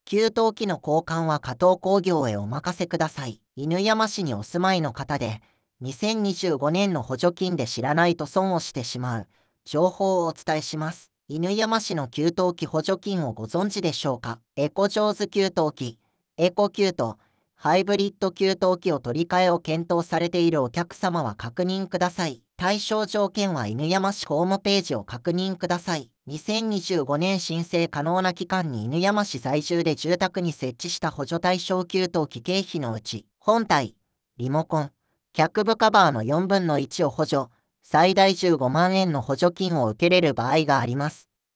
給湯器の交換は加藤工業へお任せください。犬山市にお住まいの方で、2025年の補助金で知らないと損をしてしまう情報をお伝えします。犬山市の給湯器補助金をご存知でしょうか？エコジョーズ給湯器、エコ給湯、ハイブリッド給湯器を取り替えを検討されているお客様は確認ください。対象条件は犬山市ホームページを確認ください。2025年申請可能な期間に犬山市在住で住宅に設置した補助対象給湯器経費のうち、本体、リモコン、脚部カバーの4分の1を補助、最大15万円の補助金を受けれる場合があります。